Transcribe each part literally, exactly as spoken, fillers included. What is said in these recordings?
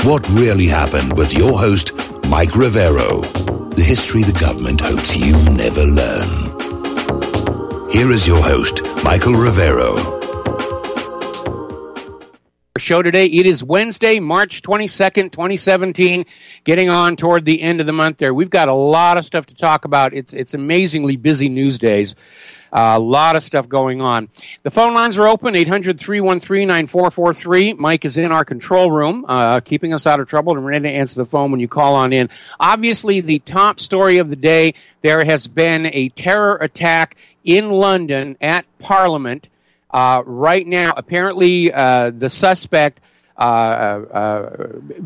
What Really Happened with your host, Mike Rivero. The history the government hopes you never learn. Here is your host, Michael Rivero. Our show today, it is Wednesday, March twenty-second, twenty seventeen, getting on toward the end of the month there. We've got a lot of stuff to talk about. It's it's amazingly busy news days. Uh, a lot of stuff going on. The phone lines are open, eight hundred, three one three, nine four four three. Mike is in our control room, uh, keeping us out of trouble and ready to answer the phone when you call on in. Obviously, the top story of the day, there has been a terror attack in London at Parliament. Uh, right now, apparently, uh, the suspect uh, uh,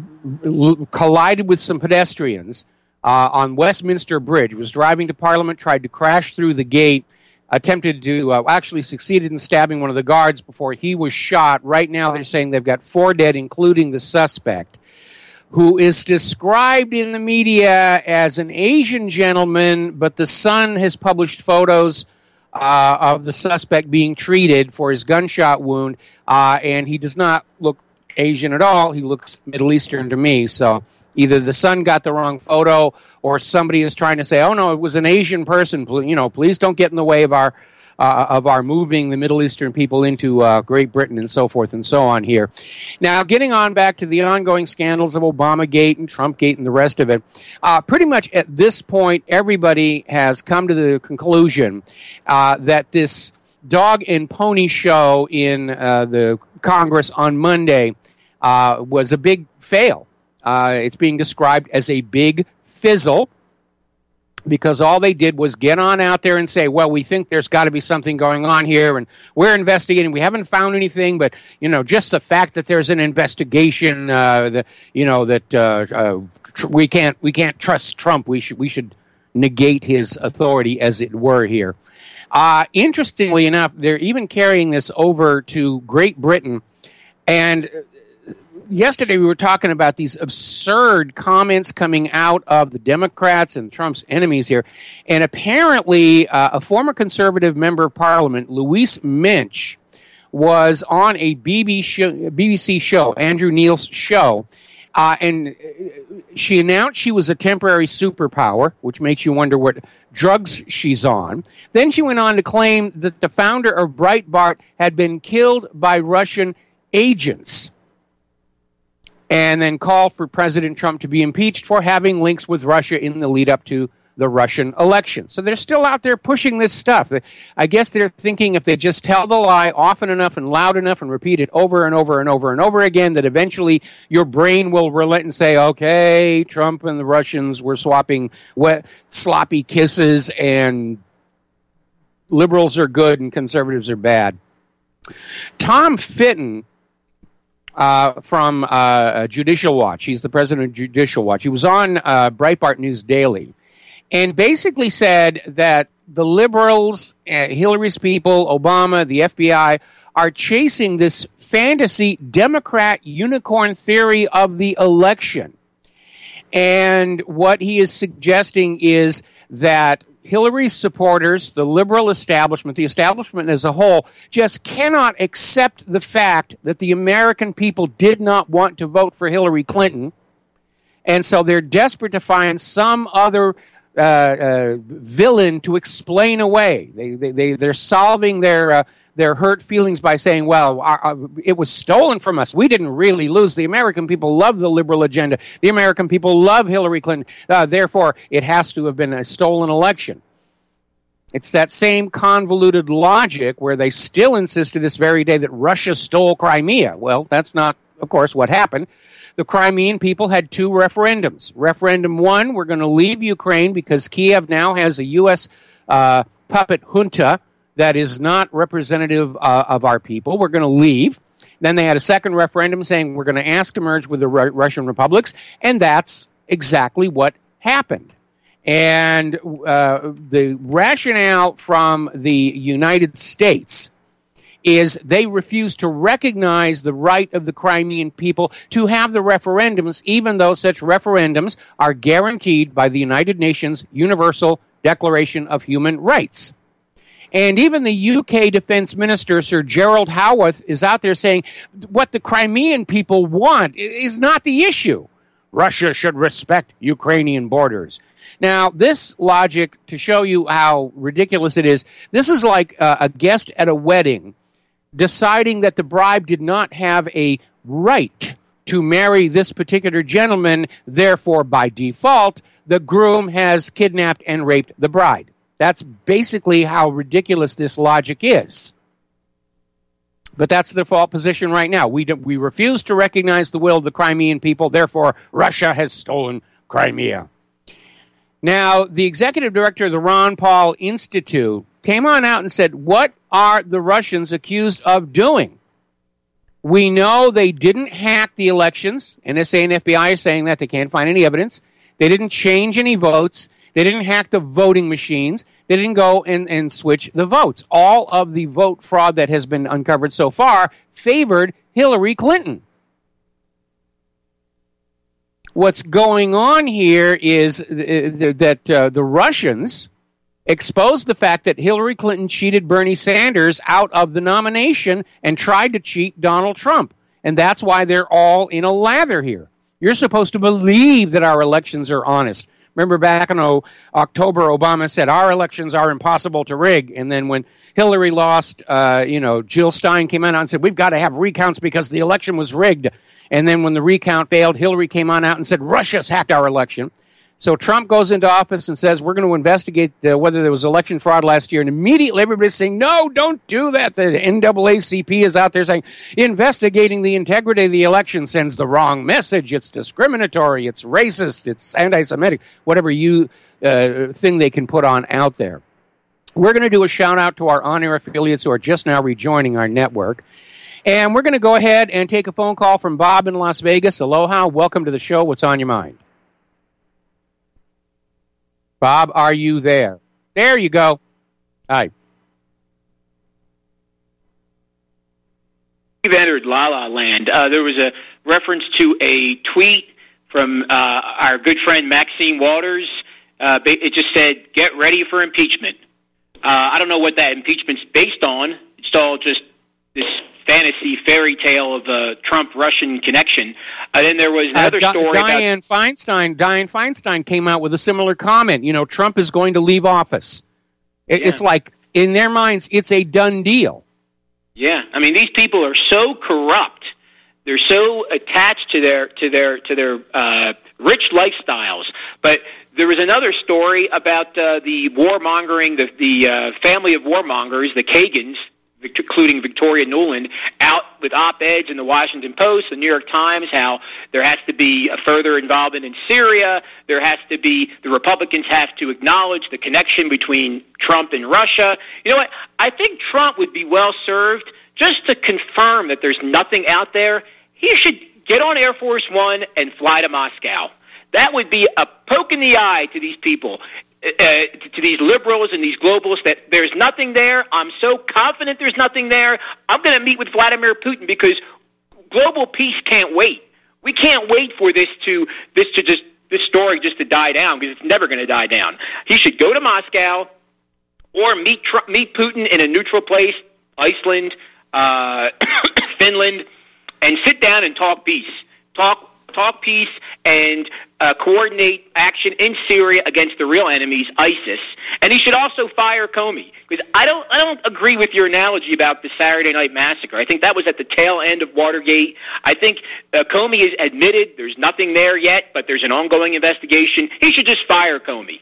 collided with some pedestrians uh, on Westminster Bridge, was driving to Parliament, tried to crash through the gate, attempted to, uh, actually succeeded in stabbing one of the guards before he was shot. Right now, they're saying they've got four dead, including the suspect, who is described in the media as an Asian gentleman, but the Sun has published photos Uh, of the suspect being treated for his gunshot wound, uh, and he does not look Asian at all. He looks Middle Eastern to me. So either the Sun got the wrong photo, or somebody is trying to say, "Oh no, it was an Asian person." You know, please don't get in the way of our uh, of our moving the Middle Eastern people into uh, Great Britain and so forth and so on here. Now, getting on back to the ongoing scandals of Obamagate and Trumpgate and the rest of it, uh, pretty much at this point, everybody has come to the conclusion uh, that this dog and pony show in uh, the Congress on Monday uh, was a big fail. Uh, it's being described as a big fizzle, because all they did was get on out there and say, well, we think there's got to be something going on here, and we're investigating. We haven't found anything, but, you know, just the fact that there's an investigation, uh, the, you know, that uh, uh, tr- we can't we can't trust Trump. We should we should negate his authority, as it were, here. Uh, interestingly enough, they're even carrying this over to Great Britain, and yesterday we were talking about these absurd comments coming out of the Democrats and Trump's enemies here. And apparently uh, a former conservative member of Parliament, Louise Minch, was on a B B C show, Andrew Neil's show, uh, and she announced she was a temporary superpower, which makes you wonder what drugs she's on. Then she went on to claim that the founder of Breitbart had been killed by Russian agents, and then called for President Trump to be impeached for having links with Russia in the lead up to the Russian election. So they're still out there pushing this stuff. I guess they're thinking if they just tell the lie often enough and loud enough and repeat it over and over and over and over again, that eventually your brain will relent and say, okay, Trump and the Russians were swapping wet, sloppy kisses, and liberals are good and conservatives are bad. Tom Fitton, Uh, from uh, Judicial Watch. He's the president of Judicial Watch. He was on uh, Breitbart News Daily and basically said that the liberals, uh, Hillary's people, Obama, the F B I, are chasing this fantasy Democrat unicorn theory of the election. And what he is suggesting is that Hillary's supporters, the liberal establishment, the establishment as a whole, just cannot accept the fact that the American people did not want to vote for Hillary Clinton. And so they're desperate to find some other uh, uh, villain to explain away. They, they, they, they're solving their uh, their hurt feelings by saying, well, our, our, it was stolen from us. We didn't really lose. The American people love the liberal agenda. The American people love Hillary Clinton. Uh, therefore, it has to have been a stolen election. It's that same convoluted logic where they still insist to this very day that Russia stole Crimea. Well, that's not, of course, what happened. The Crimean people had two referendums. Referendum one, we're going to leave Ukraine because Kiev now has a U S uh, puppet junta that is not representative uh, of our people. We're going to leave. Then they had a second referendum saying we're going to ask to merge with the Ru- Russian republics, and that's exactly what happened. And uh, the rationale from the United States is they refuse to recognize the right of the Crimean people to have the referendums, even though such referendums are guaranteed by the United Nations Universal Declaration of Human Rights. And even the U K Defense Minister, Sir Gerald Howarth, is out there saying what the Crimean people want is not the issue. Russia should respect Ukrainian borders. Now, this logic, to show you how ridiculous it is, this is like uh, a guest at a wedding deciding that the bride did not have a right to marry this particular gentleman, therefore, by default, the groom has kidnapped and raped the bride. That's basically how ridiculous this logic is. But that's the default position right now. We do, we refuse to recognize the will of the Crimean people, therefore, Russia has stolen Crimea. Now, the executive director of the Ron Paul Institute came on out and said, what are the Russians accused of doing? We know they didn't hack the elections. N S A and F B I are saying that. They can't find any evidence. They didn't change any votes. They didn't hack the voting machines. They didn't go and, and switch the votes. All of the vote fraud that has been uncovered so far favored Hillary Clinton. What's going on here is that uh, the Russians exposed the fact that Hillary Clinton cheated Bernie Sanders out of the nomination and tried to cheat Donald Trump. And that's why they're all in a lather here. You're supposed to believe that our elections are honest. Remember back in oh, October, Obama said, our elections are impossible to rig. And then when Hillary lost, uh, you know, Jill Stein came out and said, we've got to have recounts because the election was rigged. And then when the recount failed, Hillary came on out and said, Russia's hacked our election. So Trump goes into office and says, we're going to investigate uh, whether there was election fraud last year. And immediately everybody's saying, no, don't do that. The N double A C P is out there saying, investigating the integrity of the election sends the wrong message. It's discriminatory. It's racist. It's anti-Semitic, whatever you uh, thing they can put on out there. We're going to do a shout out to our on-air affiliates who are just now rejoining our network. And we're going to go ahead and take a phone call from Bob in Las Vegas. Aloha. Welcome to the show. What's on your mind? Bob, are you there? There you go. Hi. We've entered La La Land. Uh, there was a reference to a tweet from uh, our good friend Maxine Waters. Uh, it just said, get ready for impeachment. Uh, I don't know what that impeachment's based on. It's all just this fantasy fairy tale of a Trump-Russian connection. And uh, then there was another uh, story Dianne about... Feinstein. Dianne Feinstein came out with a similar comment. You know, Trump is going to leave office. It, yeah. It's like, in their minds, it's a done deal. Yeah. I mean, these people are so corrupt. They're so attached to their to their, to their uh, rich lifestyles. But there was another story about uh, the warmongering, the, the uh, family of warmongers, the Kagans, including Victoria Nuland, out with op-eds in the Washington Post, the New York Times, how there has to be a further involvement in Syria. There has to be, the Republicans have to acknowledge the connection between Trump and Russia. You know what? I think Trump would be well served just to confirm that there's nothing out there. He should get on Air Force One and fly to Moscow. That would be a poke in the eye to these people. Uh, to, to these liberals and these globalists that there's nothing there. I'm so confident there's nothing there. I'm going to meet with Vladimir Putin because global peace can't wait. We can't wait for this to this to just this story just to die down because it's never going to die down. He should go to Moscow or meet Trump, meet Putin in a neutral place, Iceland, uh, Finland, and sit down and talk peace. Talk talk peace and uh, coordinate action in Syria against the real enemies, ISIS. And he should also fire Comey. Because I don't, I don't agree with your analogy about the Saturday Night Massacre. I think that was at the tail end of Watergate. I think uh, Comey has admitted there's nothing there yet, but there's an ongoing investigation. He should just fire Comey.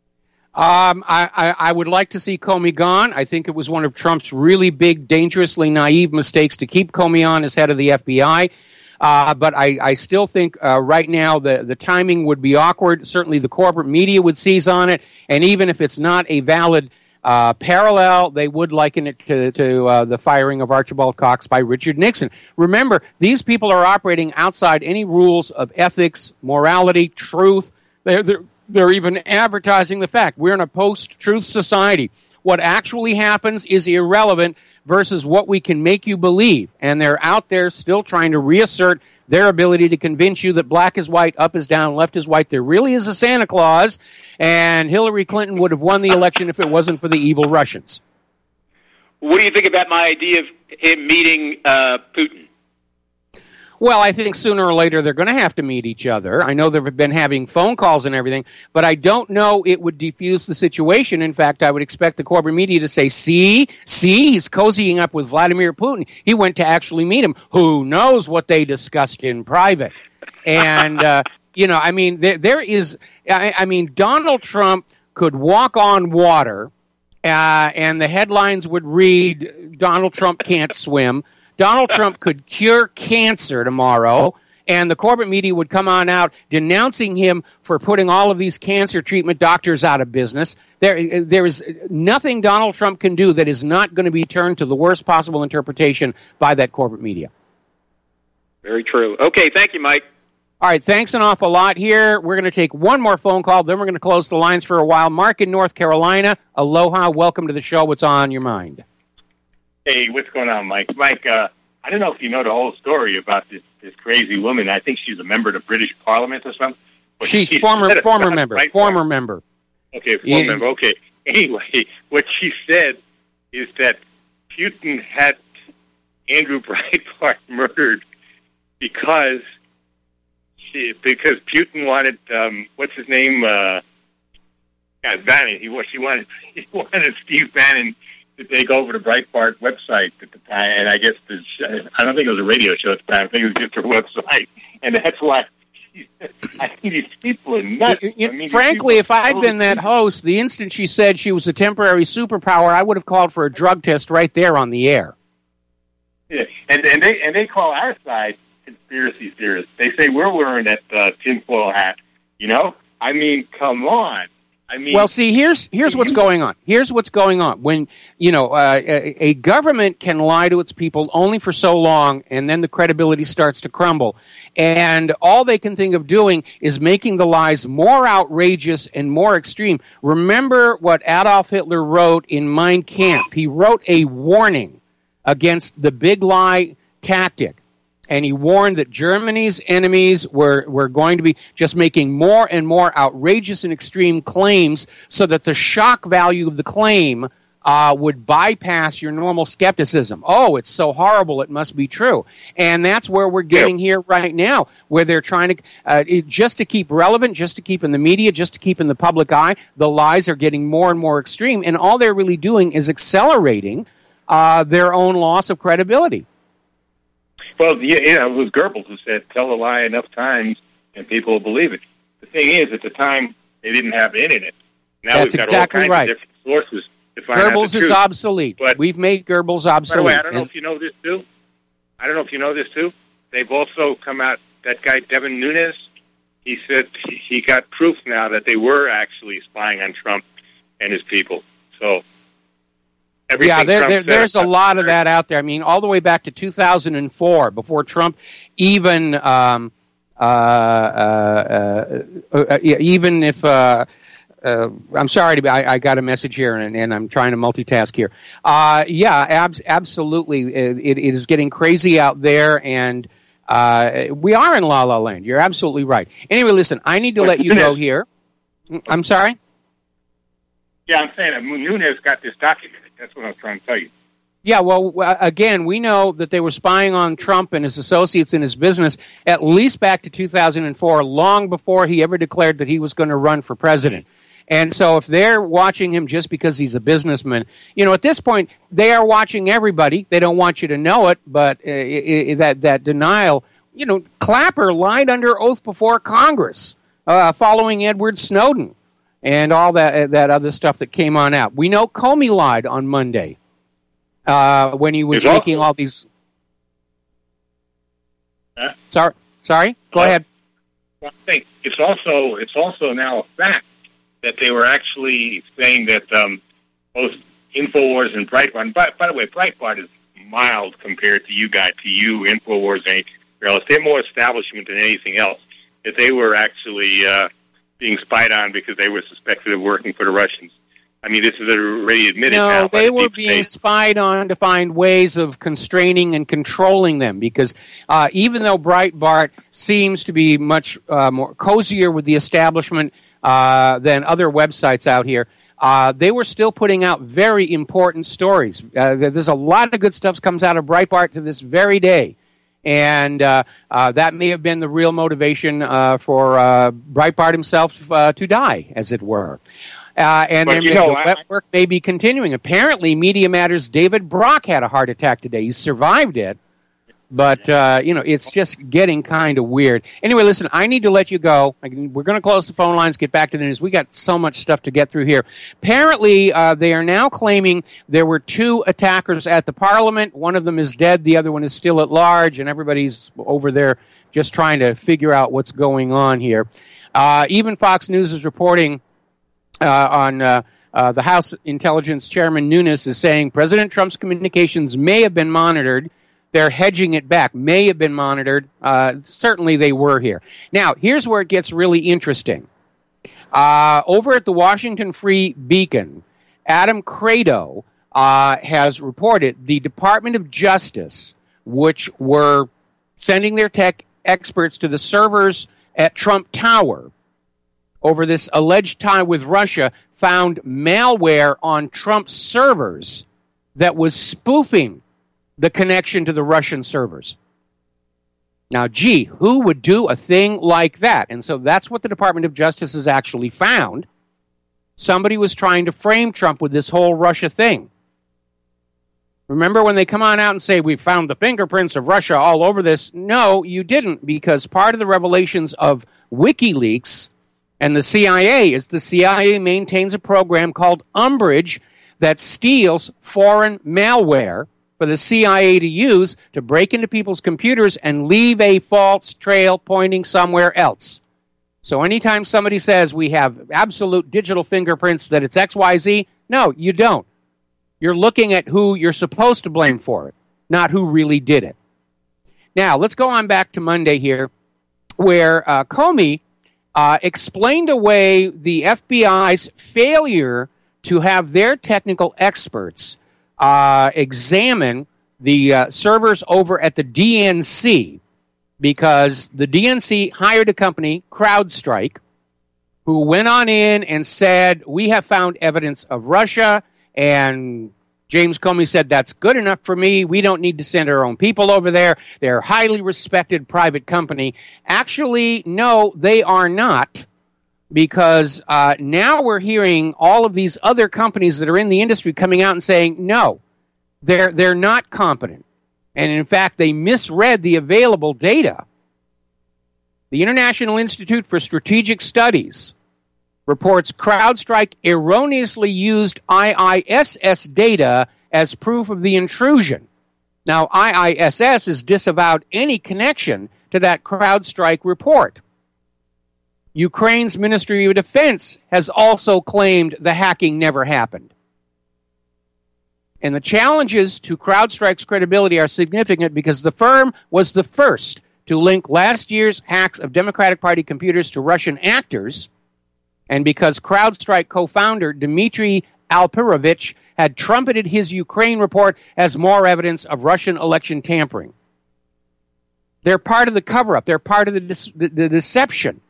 Um, I, I, I would like to see Comey gone. I think it was one of Trump's really big, dangerously naive mistakes to keep Comey on as head of the F B I. Uh, but I, I still think uh, right now the, the timing would be awkward. Certainly the corporate media would seize on it. And even if it's not a valid uh, parallel, they would liken it to, to uh, the firing of Archibald Cox by Richard Nixon. Remember, these people are operating outside any rules of ethics, morality, truth. They're, they're, they're even advertising the fact we're in a post-truth society. What actually happens is irrelevant versus what we can make you believe. And they're out there still trying to reassert their ability to convince you that black is white, up is down, left is white. There really is a Santa Claus, and Hillary Clinton would have won the election if it wasn't for the evil Russians. what do you think about my idea of him meeting uh, Putin? Well, I think sooner or later they're going to have to meet each other. I know they've been having phone calls and everything, but I don't know it would defuse the situation. In fact, I would expect the corporate media to say, see, see, he's cozying up with Vladimir Putin. He went to actually meet him. Who knows what they discussed in private? And, uh, you know, I mean, there, there is, I, I mean, Donald Trump could walk on water, uh, and the headlines would read, Donald Trump can't swim. Donald Trump could cure cancer tomorrow, and the corporate media would come on out denouncing him for putting all of these cancer treatment doctors out of business. There, there is nothing Donald Trump can do that is not going to be turned to the worst possible interpretation by that corporate media. Very true. Okay, thank you, Mike. All right, thanks an awful lot here. We're going to take one more phone call, then we're going to close the lines for a while. Mark in North Carolina, aloha, welcome to the show. What's on your mind? Hey, what's going on, Mike? Mike, uh, I don't know if you know the whole story about this, this crazy woman. I think she's a member of the British Parliament or something. But she's she former said, former member, right former now. member. Okay, former Yeah. member. Okay. Anyway, what she said is that Putin had Andrew Breitbart murdered because she, because Putin wanted um, what's his name? Uh, yeah, Bannon. He was. She wanted. He wanted Steve Bannon to take over the Breitbart website at the time, and I guess the, I don't think it was a radio show at the time. I think it was just her website, and that's why. I think these people are nuts. You, you, I mean, frankly, if I'd totally been that host, the instant she said she was a temporary superpower, I would have called for a drug test right there on the air. Yeah, and and they and they call our side conspiracy theorists. They say we're wearing that uh, tinfoil hat. You know, I mean, come on. I mean, well, see, here's here's what's going on. Here's what's going on. When, you know, uh, a, a government can lie to its people only for so long, and then the credibility starts to crumble. And all they can think of doing is making the lies more outrageous and more extreme. Remember what Adolf Hitler wrote in Mein Kampf. He wrote a warning against the big lie tactic. And he warned that Germany's enemies were, were going to be just making more and more outrageous and extreme claims so that the shock value of the claim uh, would bypass your normal skepticism. Oh, it's so horrible, it must be true. And that's where we're getting here right now, where they're trying to, uh, it, just to keep relevant, just to keep in the media, just to keep in the public eye, the lies are getting more and more extreme. And all they're really doing is accelerating uh, their own loss of credibility. Well, you know, it was Goebbels who said, tell a lie enough times and people will believe it. The thing is, at the time, they didn't have the internet. Now That's we've got exactly all kinds right. of different sources to find out Goebbels the is truth. obsolete. But, We've made Goebbels obsolete. By the way, I don't know And- if you know this, too. I don't know if you know this, too. They've also come out, that guy, Devin Nunes, he said he got proof now that they were actually spying on Trump and his people. So... Everything Yeah, there, Trump there, said there's a about lot of the- that out there. I mean, all the way back to two thousand four, before Trump even, um, uh, uh, uh, uh, yeah, even if, uh, uh, I'm sorry, to be, I, I got a message here, and, and I'm trying to multitask here. Uh, yeah, abs- absolutely. It, it is getting crazy out there, and uh, we are in La La Land. You're absolutely right. Anyway, listen, I need to let you go here. I'm sorry? Yeah, I'm saying that Nunes got this document. That's what I'm trying to tell you. Yeah, well, uh, again, we know that they were spying on Trump and his associates in his business at least back to two thousand four, long before he ever declared that he was going to run for president. And so if they're watching him just because he's a businessman, you know, at this point, they are watching everybody. They don't want you to know it, but uh, it, it, that, that denial, you know, Clapper lied under oath before Congress uh, following Edward Snowden and all that that other stuff that came on out. We know Comey lied on Monday uh, when he was There's making also- all these... Huh? Sorry, sorry. Go Hello? ahead. I think it's also it's also now a fact that they were actually saying that um, both InfoWars and Breitbart. And by, by the way, Breitbart is mild compared to you guys, to you, InfoWars, and anything else. They're more establishment than anything else. That they were actually uh, being spied on because they were suspected of working for the Russians. I mean, this is already admitted now. No, by they the were deep being state. spied on to find ways of constraining and controlling them because uh, even though Breitbart seems to be much uh, more cozier with the establishment uh, than other websites out here, uh, they were still putting out very important stories. Uh, there's a lot of good stuff comes out of Breitbart to this very day. And uh, uh, that may have been the real motivation uh, for uh, Breitbart himself uh, to die, as it were. Uh, and but then you the know, wet work may be continuing. Apparently, Media Matters' David Brock had a heart attack today. He survived it. But, uh, you know, it's just getting kind of weird. Anyway, listen, I need to let you go. We're going to close the phone lines, get back to the news. We got so much stuff to get through here. Apparently, uh, they are now claiming there were two attackers at the Parliament. One of them is dead. The other one is still at large, and everybody's over there just trying to figure out what's going on here. Uh, even Fox News is reporting uh, on uh, uh, the House Intelligence Chairman Nunes is saying President Trump's communications may have been monitored. They're hedging it back. May have been monitored. Uh, certainly they were here. Now, here's where it gets really interesting. Uh, over at the Washington Free Beacon, Adam Credo uh, has reported the Department of Justice, which were sending their tech experts to the servers at Trump Tower over this alleged tie with Russia, found malware on Trump's servers that was spoofing the connection to the Russian servers. Now, gee, who would do a thing like that? And so that's what the Department of Justice has actually found. Somebody was trying to frame Trump with this whole Russia thing. Remember when they come on out and say, we found the fingerprints of Russia all over this? No, you didn't, because part of the revelations of WikiLeaks and the C I A is the C I A maintains a program called Umbrage that steals foreign malware for the C I A to use to break into people's computers and leave a false trail pointing somewhere else. So anytime somebody says we have absolute digital fingerprints that it's X Y Z, no, you don't. You're looking at who you're supposed to blame for it, not who really did it. Now, let's go on back to Monday here, where uh, Comey uh, explained away the F B I's failure to have their technical experts Uh, examine the uh, servers over at the D N C, because the D N C hired a company, CrowdStrike, who went on in and said, we have found evidence of Russia, and James Comey said, that's good enough for me. We don't need to send our own people over there. They're a highly respected private company. Actually, no, they are not. Because uh, now we're hearing all of these other companies that are in the industry coming out and saying, no, they're they're not competent. And in fact, they misread the available data. The International Institute for Strategic Studies reports CrowdStrike erroneously used I I S S data as proof of the intrusion. Now, I I S S has disavowed any connection to that CrowdStrike report. Ukraine's Ministry of Defense has also claimed the hacking never happened. And the challenges to CrowdStrike's credibility are significant because the firm was the first to link last year's hacks of Democratic Party computers to Russian actors, and because CrowdStrike co-founder Dmitry Alperovich had trumpeted his Ukraine report as more evidence of Russian election tampering. They're part of the cover-up. They're part of the, de- the, the deception.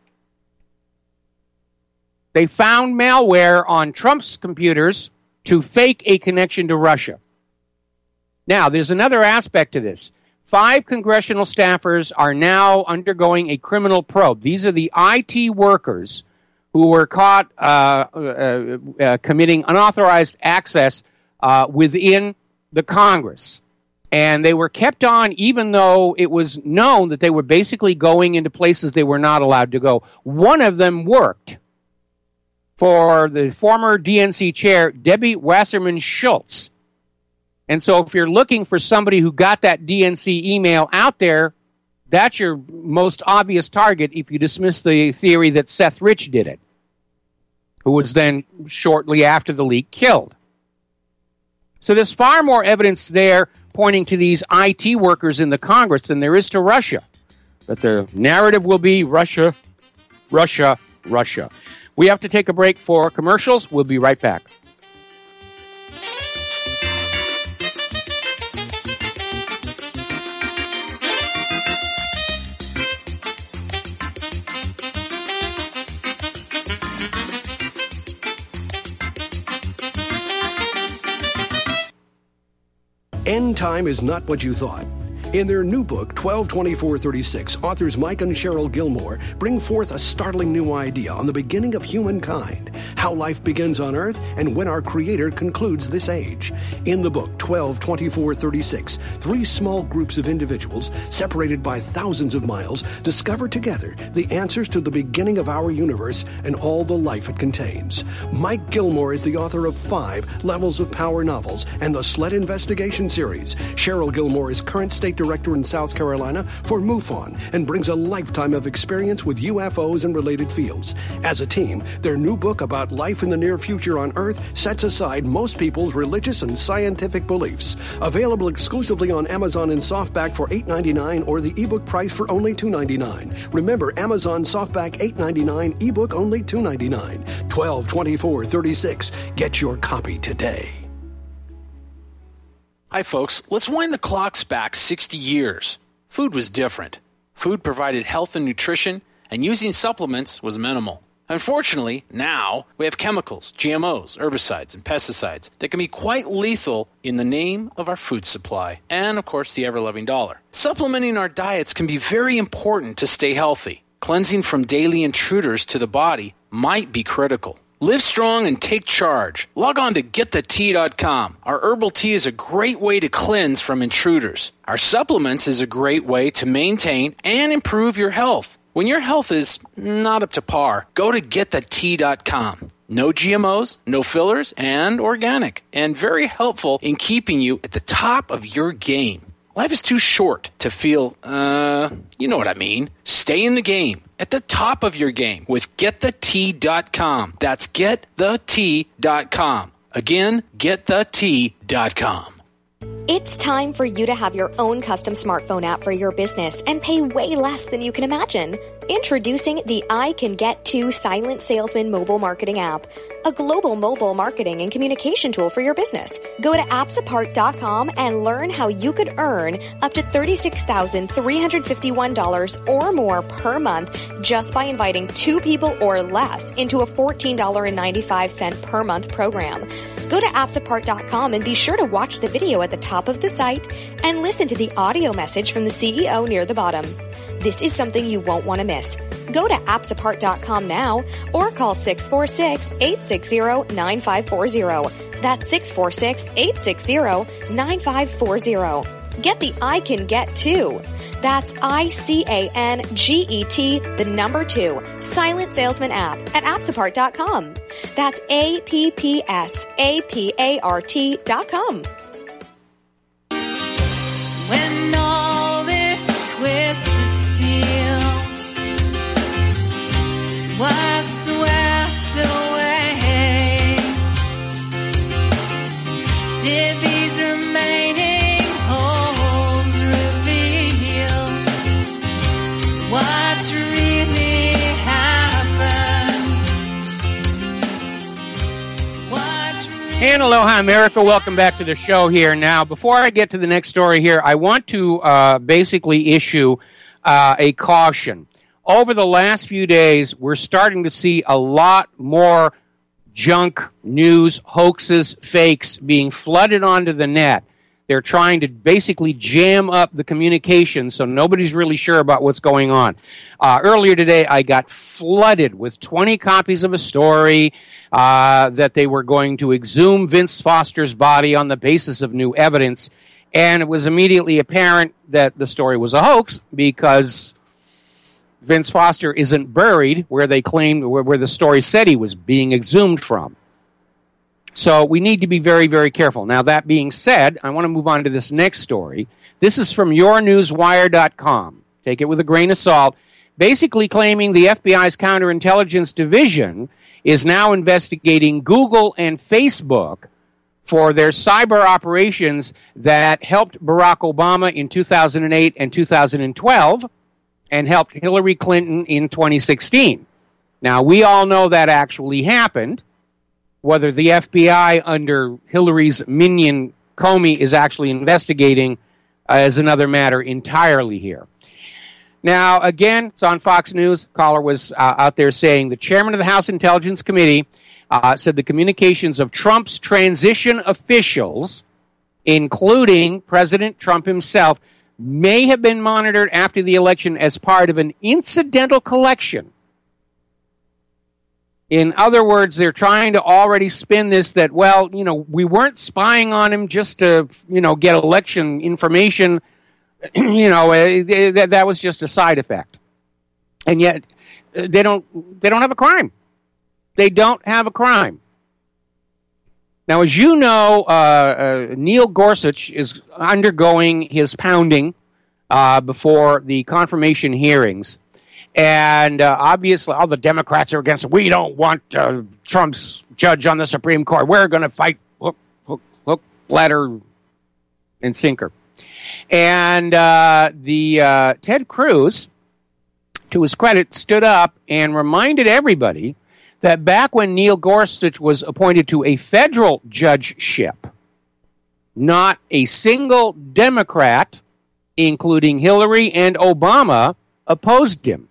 They found malware on Trump's computers to fake a connection to Russia. Now, there's another aspect to this. Five congressional staffers are now undergoing a criminal probe. These are the I T workers who were caught uh, uh, uh, committing unauthorized access uh, within the Congress. And they were kept on even though it was known that they were basically going into places they were not allowed to go. One of them worked for the former D N C chair, Debbie Wasserman Schultz. And so if you're looking for somebody who got that D N C email out there, that's your most obvious target if you dismiss the theory that Seth Rich did it, who was then shortly after the leak killed. So there's far more evidence there pointing to these I T workers in the Congress than there is to Russia. But the narrative will be Russia, Russia, Russia. We have to take a break for commercials. We'll be right back. End time is not what you thought. In their new book, twelve twenty-four thirty-six, authors Mike and Cheryl Gilmore bring forth a startling new idea on the beginning of humankind, how life begins on Earth and when our Creator concludes this age. In the book, twelve twenty-four thirty-six, three small groups of individuals, separated by thousands of miles, discover together the answers to the beginning of our universe and all the life it contains. Mike Gilmore is the author of five Levels of Power novels and the Sled Investigation series. Cheryl Gilmore is current state director in South Carolina for MUFON and brings a lifetime of experience with U F Os and related fields. As a team, their new book about life in the near future on Earth sets aside most people's religious and scientific beliefs. Available exclusively on Amazon in softback for eight dollars and ninety-nine cents or the ebook price for only two dollars and ninety-nine cents. Remember, Amazon softback eight dollars and ninety-nine cents, ebook only two dollars and ninety-nine cents. twelve twenty-four thirty-six. Get your copy today. Hi, folks. Let's wind the clocks back sixty years. Food was different. Food provided health and nutrition, and using supplements was minimal. Unfortunately, now we have chemicals, G M Os, herbicides, and pesticides that can be quite lethal in the name of our food supply and, of course, the ever-loving dollar. Supplementing our diets can be very important to stay healthy. Cleansing from daily intruders to the body might be critical. Live strong and take charge. Log on to get the tea dot com. Our herbal tea is a great way to cleanse from intruders. Our supplements is a great way to maintain and improve your health. When your health is not up to par, go to get the tea dot com. No G M Os, no fillers, and organic. And very helpful in keeping you at the top of your game. Life is too short to feel, uh, you know what I mean. Stay in the game, at the top of your game with get the tea dot com. That's get the tea dot com. Again, get the tea dot com. It's time for you to have your own custom smartphone app for your business and pay way less than you can imagine. Introducing the I Can Get To Silent Salesman mobile marketing app, a global mobile marketing and communication tool for your business. Go to apps apart dot com and learn how you could earn up to thirty-six thousand three hundred fifty-one dollars or more per month just by inviting two people or less into a fourteen dollars and ninety-five cents per month program. Go to apps apart dot com and be sure to watch the video at the top of the site and listen to the audio message from the C E O near the bottom. This is something you won't want to miss. Go to apps apart dot com now or call six four six, eight six zero, nine five four zero. That's six four six, eight six zero, nine five four zero. Get the I Can Get To. That's I C A N G E T, the number two, Silent Salesman app at apps apart dot com. That's A P P S A P A R T dot com. When all this twisted steel was swept away, did these remaining holes reveal what really happened? What really And aloha, America. Welcome back to the show here. Now, before I get to the next story here, I want to uh, basically issue uh, a caution. Over the last few days, we're starting to see a lot more junk news, hoaxes, fakes being flooded onto the net. They're trying to basically jam up the communication so nobody's really sure about what's going on. Uh, earlier today, I got flooded with twenty copies of a story uh, that they were going to exhume Vince Foster's body on the basis of new evidence. And it was immediately apparent that the story was a hoax because Vince Foster isn't buried where they claimed, where, where the story said he was being exhumed from. So we need to be very, very careful. Now, that being said, I want to move on to this next story. This is from your news wire dot com. Take it with a grain of salt. Basically claiming the F B I's counterintelligence division is now investigating Google and Facebook for their cyber operations that helped Barack Obama in two thousand eight and two thousand twelve and helped Hillary Clinton in twenty sixteen. Now, we all know that actually happened. Whether the F B I under Hillary's minion Comey is actually investigating uh, is another matter entirely here. Now, again, it's on Fox News. Caller was uh, out there saying the chairman of the House Intelligence Committee uh, said the communications of Trump's transition officials including President Trump himself, may have been monitored after the election as part of an incidental collection. In other words, they're trying to already spin this that, well, you know, we weren't spying on him just to, you know, get election information. you know, that, that was just a side effect. And yet they don't, they don't have a crime. They don't have a crime. Now, as you know, uh, uh, Neil Gorsuch is undergoing his pounding uh, before the confirmation hearings. And uh, obviously, all the Democrats are against it. We don't want uh, Trump's judge on the Supreme Court. We're going to fight hook, hook, hook, ladder, and sinker. And uh, the uh, Ted Cruz, to his credit, stood up and reminded everybody that back when Neil Gorsuch was appointed to a federal judgeship, not a single Democrat, including Hillary and Obama, opposed him.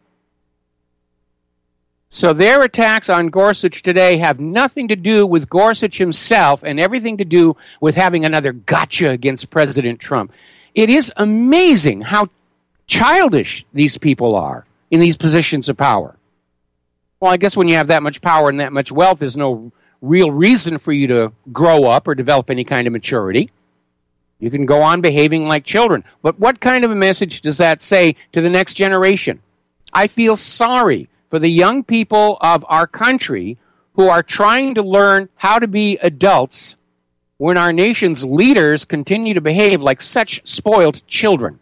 So their attacks on Gorsuch today have nothing to do with Gorsuch himself and everything to do with having another gotcha against President Trump. It is amazing how childish these people are in these positions of power. Well, I guess when you have that much power and that much wealth, there's no real reason for you to grow up or develop any kind of maturity. You can go on behaving like children. But what kind of a message does that say to the next generation? I feel sorry for the young people of our country who are trying to learn how to be adults when our nation's leaders continue to behave like such spoiled children.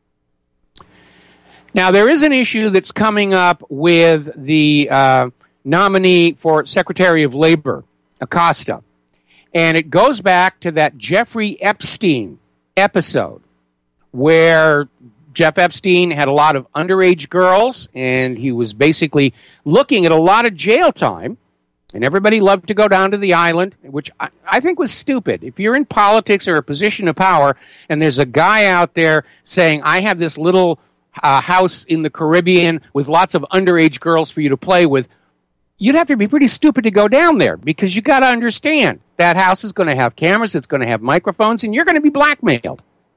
Now, there is an issue that's coming up with the uh, nominee for Secretary of Labor, Acosta. And it goes back to that Jeffrey Epstein episode where Jeff Epstein had a lot of underage girls, and he was basically looking at a lot of jail time. And everybody loved to go down to the island, which I, I think was stupid. If you're in politics or a position of power, and there's a guy out there saying, I have this little uh, house in the Caribbean with lots of underage girls for you to play with, you'd have to be pretty stupid to go down there, because you got to understand that house is going to have cameras, it's going to have microphones, and you're going to be blackmailed.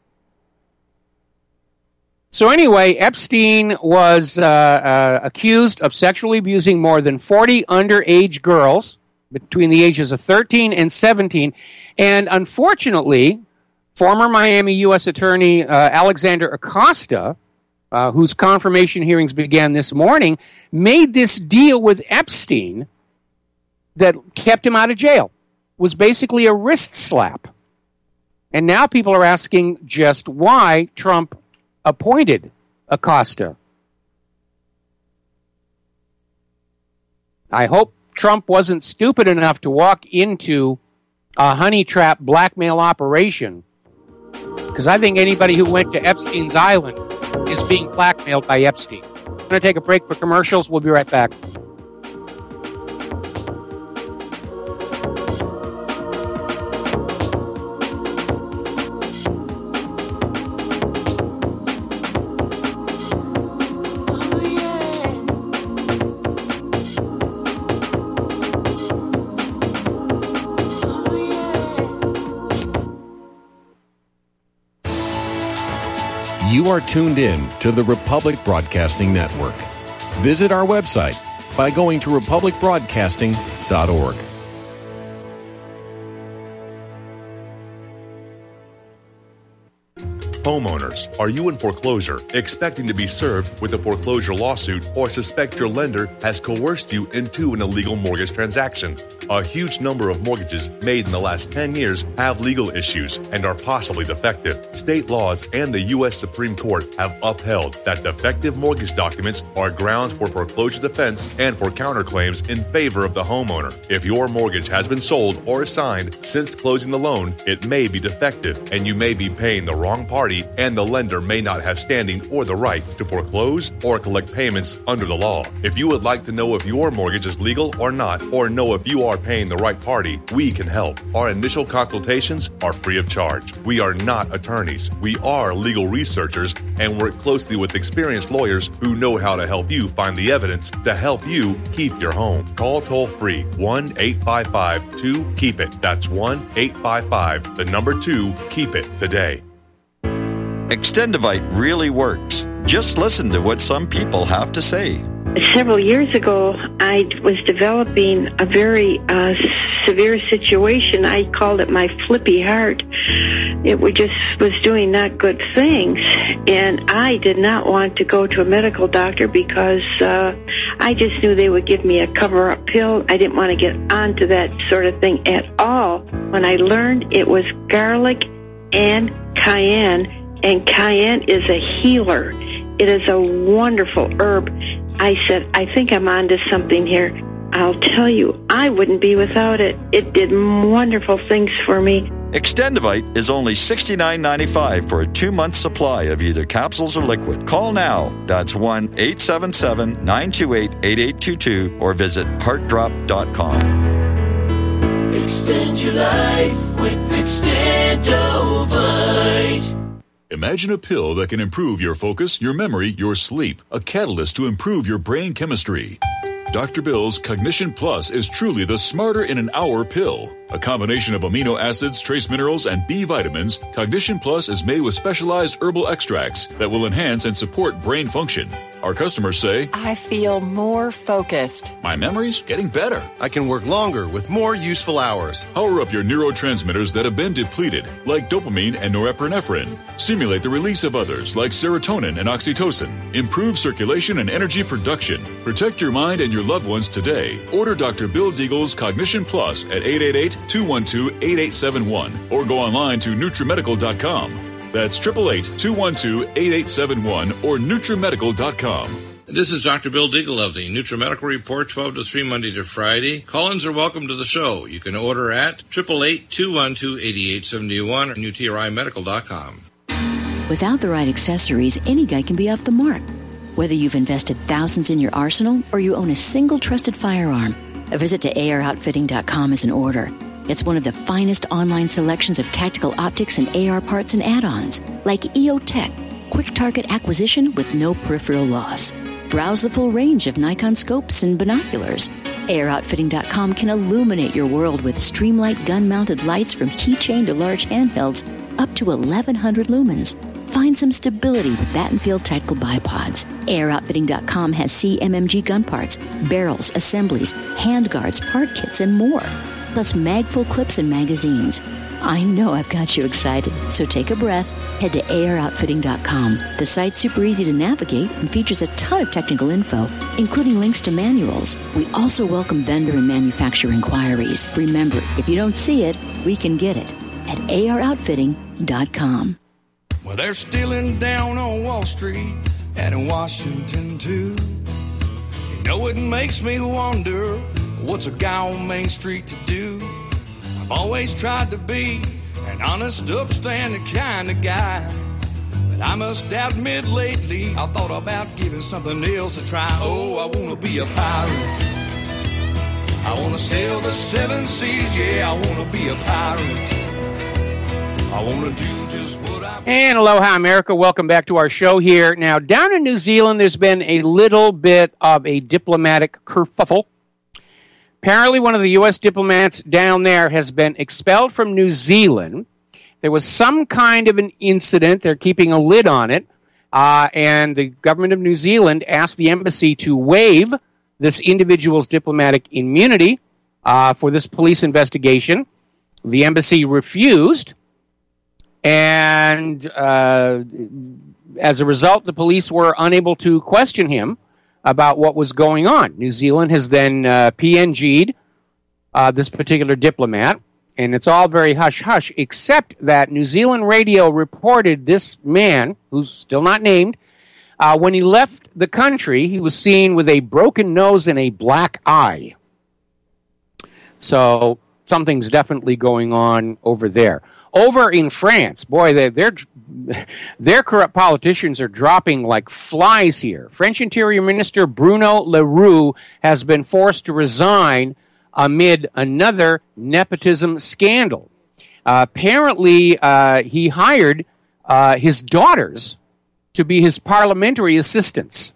So anyway, Epstein was uh, uh, accused of sexually abusing more than forty underage girls between the ages of thirteen and seventeen. And unfortunately, former Miami U S Attorney uh, Alexander Acosta, uh, whose confirmation hearings began this morning, made this deal with Epstein that kept him out of jail. It was basically a wrist slap. And now people are asking just why Trump appointed Acosta. I hope Trump wasn't stupid enough to walk into a honey trap blackmail operation, because I think anybody who went to Epstein's Island is being blackmailed by Epstein. I'm going to take a break for commercials. We'll be right back. You are tuned in to the Republic Broadcasting Network. Visit our website by going to republic broadcasting dot org. Homeowners, are you in foreclosure, expecting to be served with a foreclosure lawsuit, or suspect your lender has coerced you into an illegal mortgage transaction? A huge number of mortgages made in the last ten years have legal issues and are possibly defective. State laws and the U S Supreme Court have upheld that defective mortgage documents are grounds for foreclosure defense and for counterclaims in favor of the homeowner. If your mortgage has been sold or assigned since closing the loan, it may be defective and you may be paying the wrong party party, and the lender may not have standing or the right to foreclose or collect payments under the law. If you would like to know if your mortgage is legal or not, or know if you are paying the right party, we can help. Our initial consultations are free of charge. We are not attorneys. We are legal researchers and work closely with experienced lawyers who know how to help you find the evidence to help you keep your home. Call toll-free one eight five five two keep it. That's one eight five five, the number two, keep it today. Extendivite really works. Just listen to what some people have to say. Several years ago, I was developing a very uh, severe situation. I called it my flippy heart. It was just was doing not good things, and I did not want to go to a medical doctor because uh, I just knew they would give me a cover-up pill. I didn't want to get onto that sort of thing at all. When I learned it was garlic and cayenne, and cayenne is a healer. It is a wonderful herb. I said, I think I'm onto something here. I'll tell you, I wouldn't be without it. It did wonderful things for me. Extendivite is only sixty-nine ninety-five for a two-month supply of either capsules or liquid. Call now. That's one eight seven seven nine two eight eight eight two two or visit heart drop dot com. Extend your life with Extendovite. Imagine a pill that can improve your focus, your memory, your sleep. A catalyst to improve your brain chemistry. Doctor Bill's Cognition Plus is truly the smarter in an hour pill. A combination of amino acids, trace minerals, and B vitamins, Cognition Plus is made with specialized herbal extracts that will enhance and support brain function. Our customers say, I feel more focused. My memory's getting better. I can work longer with more useful hours. Power up your neurotransmitters that have been depleted, like dopamine and norepinephrine. Stimulate the release of others, like serotonin and oxytocin. Improve circulation and energy production. Protect your mind and your loved ones today. Order Doctor Bill Deagle's Cognition Plus at eight eight eight, two one two, eight eight seven one or go online to Nutrimedical dot com. That's eight eight eight, two one two, eight eight seven one or Nutrimedical dot com. This is Doctor Bill Deagle of the Nutrimedical Report, twelve to three, Monday to Friday. Call-ins are welcome to the show. You can order at eight eight eight, two one two, eight eight seven one or N U T R I medical dot com. Without the right accessories, any guy can be off the mark. Whether you've invested thousands in your arsenal or you own a single trusted firearm, a visit to A R outfitting dot com is in order. It's one of the finest online selections of tactical optics and A R parts and add-ons, like E O Tech, quick target acquisition with no peripheral loss. Browse the full range of Nikon scopes and binoculars. A R outfitting dot com can illuminate your world with Streamlight gun-mounted lights from keychain to large handhelds up to eleven hundred lumens. Find some stability with Battenfield Tactical Bipods. A R outfitting dot com has C M M G gun parts, barrels, assemblies, handguards, part kits, and more. Plus magful clips and magazines. I know I've got you excited, so take a breath. Head to A R outfitting dot com. The site's super easy to navigate and features a ton of technical info, including links to manuals. We also welcome vendor and manufacturer inquiries. Remember, if you don't see it, we can get it at A R outfitting dot com. Well, they're stealing down on Wall Street and in Washington, too. You know, it makes me wonder, what's a guy on Main Street to do? I've always tried to be an honest, upstanding kind of guy. But I must admit lately, I thought about giving something else a try. Oh, I want to be a pirate. I want to sail the seven seas, yeah, I want to be a pirate. I want to do just what I... And aloha, America. Welcome back to our show here. Now, down in New Zealand, there's been a little bit of a diplomatic kerfuffle. Apparently, one of the U S diplomats down there has been expelled from New Zealand. There was some kind of an incident. They're keeping a lid on it. Uh, and the government of New Zealand asked the embassy to waive this individual's diplomatic immunity uh, for this police investigation. The embassy refused. And uh, as a result, the police were unable to question him about what was going on. New Zealand has then uh, P N G'd uh, this particular diplomat, and it's all very hush-hush, except that New Zealand radio reported this man, who's still not named, uh, when he left the country, he was seen with a broken nose and a black eye. So something's definitely going on over there. Over in France, boy, they're, they're their corrupt politicians are dropping like flies here. French Interior Minister Bruno Le Roux has been forced to resign amid another nepotism scandal. Uh, apparently, uh, he hired uh, his daughters to be his parliamentary assistants.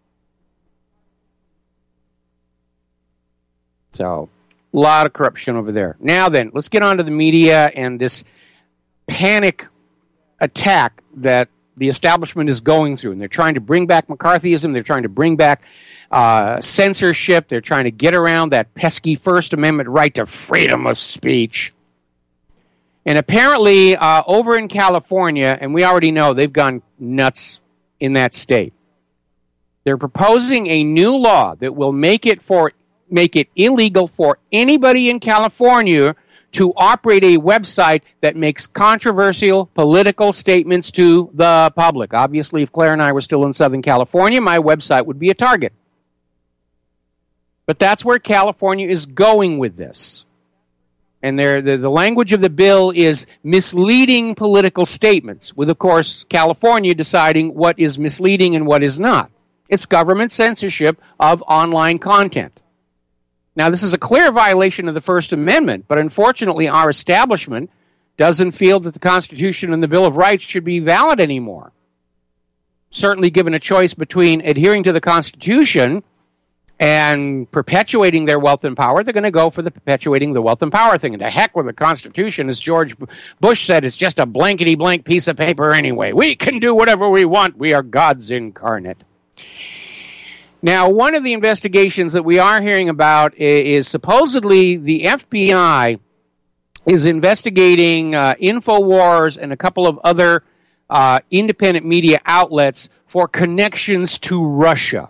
So, a lot of corruption over there. Now then, let's get on to the media and this panic attack that the establishment is going through. And they're trying to bring back McCarthyism. They're trying to bring back uh, censorship. They're trying to get around that pesky First Amendment right to freedom of speech. And apparently, uh, over in California, and we already know they've gone nuts in that state, they're proposing a new law that will make it for make it illegal for anybody in California to operate a website that makes controversial political statements to the public. Obviously, if Claire and I were still in Southern California, my website would be a target. But that's where California is going with this. And there, the, the language of the bill is misleading political statements, with, of course, California deciding what is misleading and what is not. It's government censorship of online content. Now, this is a clear violation of the First Amendment, but unfortunately, our establishment doesn't feel that the Constitution and the Bill of Rights should be valid anymore. Certainly, given a choice between adhering to the Constitution and perpetuating their wealth and power, they're going to go for the perpetuating the wealth and power thing. And to heck with the Constitution, as George Bush said, it's just a blankety-blank piece of paper anyway. We can do whatever we want. We are gods incarnate. Now, one of the investigations that we are hearing about is, is supposedly the F B I is investigating uh, InfoWars and a couple of other uh, independent media outlets for connections to Russia.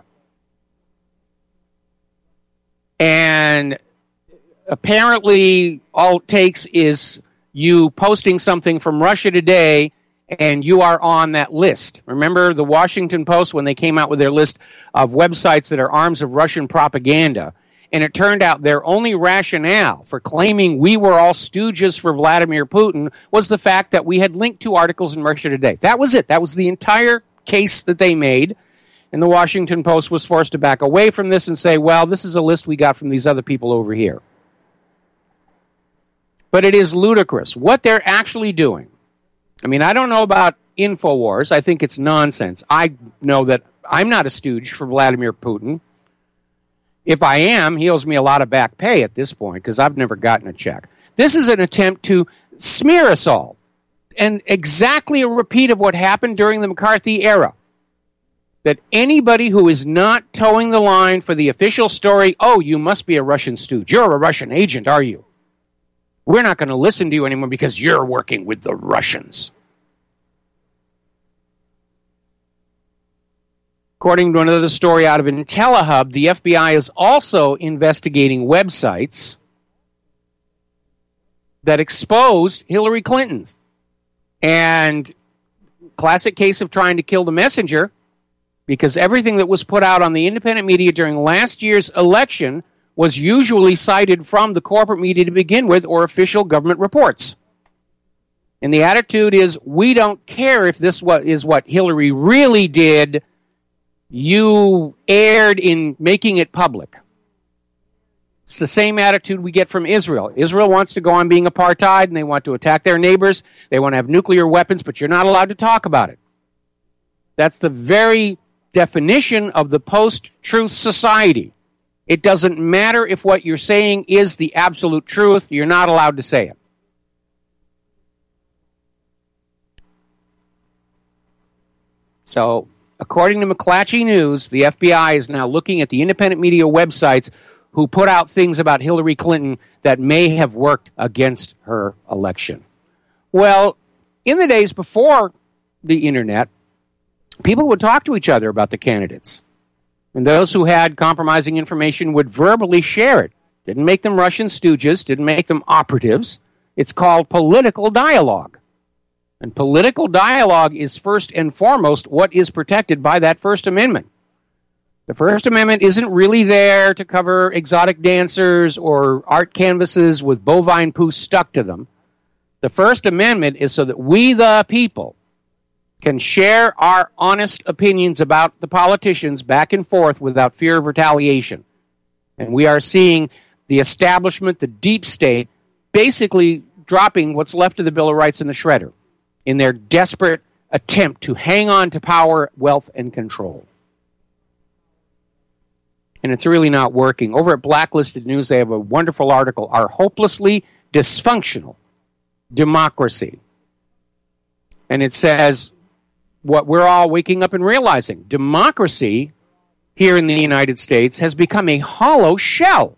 And apparently, all it takes is you posting something from Russia Today, and you are on that list. Remember the Washington Post when they came out with their list of websites that are arms of Russian propaganda? And it turned out their only rationale for claiming we were all stooges for Vladimir Putin was the fact that we had linked to articles in Russia Today. That was it. That was the entire case that they made. And the Washington Post was forced to back away from this and say, well, this is a list we got from these other people over here. But it is ludicrous what they're actually doing. I mean, I don't know about InfoWars. I think it's nonsense. I know that I'm not a stooge for Vladimir Putin. If I am, he owes me a lot of back pay at this point because I've never gotten a check. This is an attempt to smear us all. And exactly a repeat of what happened during the McCarthy era. That anybody who is not towing the line for the official story, oh, you must be a Russian stooge. You're a Russian agent, are you? We're not going to listen to you anymore because you're working with the Russians. According to another story out of IntelliHub, the F B I is also investigating websites that exposed Hillary Clinton. And classic case of trying to kill the messenger, because everything that was put out on the independent media during last year's election was usually cited from the corporate media to begin with or official government reports. And the attitude is, we don't care if this is what Hillary really did. You erred in making it public. It's the same attitude we get from Israel. Israel wants to go on being apartheid, and they want to attack their neighbors. They want to have nuclear weapons, but you're not allowed to talk about it. That's the very definition of the post-truth society. It doesn't matter if what you're saying is the absolute truth. You're not allowed to say it. So, according to McClatchy News, the F B I is now looking at the independent media websites who put out things about Hillary Clinton that may have worked against her election. Well, in the days before the internet, people would talk to each other about the candidates. And those who had compromising information would verbally share it. Didn't make them Russian stooges, didn't make them operatives. It's called political dialogue. And political dialogue is first and foremost what is protected by that First Amendment. The First Amendment isn't really there to cover exotic dancers or art canvases with bovine poo stuck to them. The First Amendment is so that we, the people, can share our honest opinions about the politicians back and forth without fear of retaliation. And we are seeing the establishment, the deep state, basically dropping what's left of the Bill of Rights in the shredder in their desperate attempt to hang on to power, wealth, and control. And it's really not working. Over at Blacklisted News, they have a wonderful article, Our Hopelessly Dysfunctional Democracy. And it says what we're all waking up and realizing. Democracy here in the United States has become a hollow shell.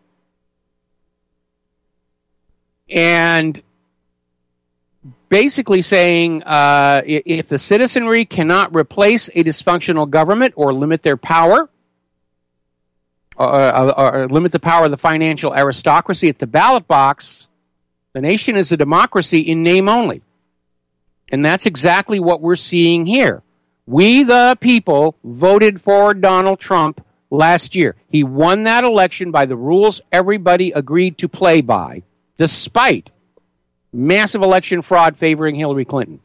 And basically saying uh, if the citizenry cannot replace a dysfunctional government or limit their power, or, or, or limit the power of the financial aristocracy at the ballot box, the nation is a democracy in name only. And that's exactly what we're seeing here. We, the people, voted for Donald Trump last year. He won that election by the rules everybody agreed to play by, despite massive election fraud favoring Hillary Clinton.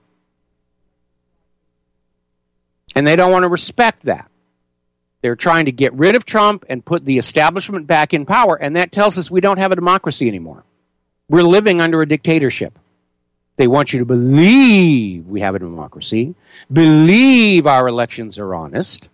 And they don't want to respect that. They're trying to get rid of Trump and put the establishment back in power, and that tells us we don't have a democracy anymore. We're living under a dictatorship. They want you to believe we have a democracy, believe our elections are honest.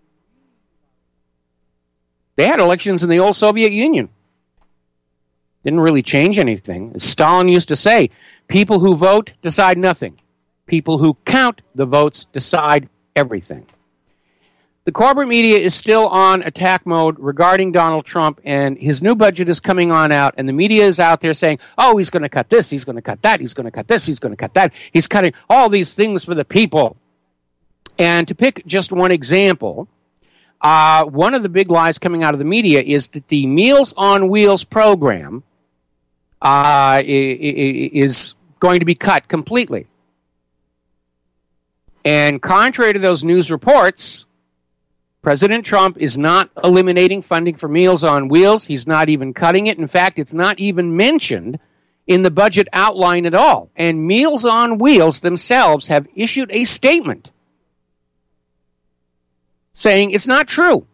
They had elections in the old Soviet Union. Didn't really change anything. As Stalin used to say, people who vote decide nothing. People who count the votes decide everything. The corporate media is still on attack mode regarding Donald Trump, and his new budget is coming on out, and the media is out there saying, oh, he's going to cut this, he's going to cut that, he's going to cut this, he's going to cut that. He's cutting all these things for the people. And to pick just one example, uh, one of the big lies coming out of the media is that the Meals on Wheels program uh, is going to be cut completely. And contrary to those news reports, President Trump is not eliminating funding for Meals on Wheels. He's not even cutting it. In fact, it's not even mentioned in the budget outline at all. And Meals on Wheels themselves have issued a statement saying it's not true.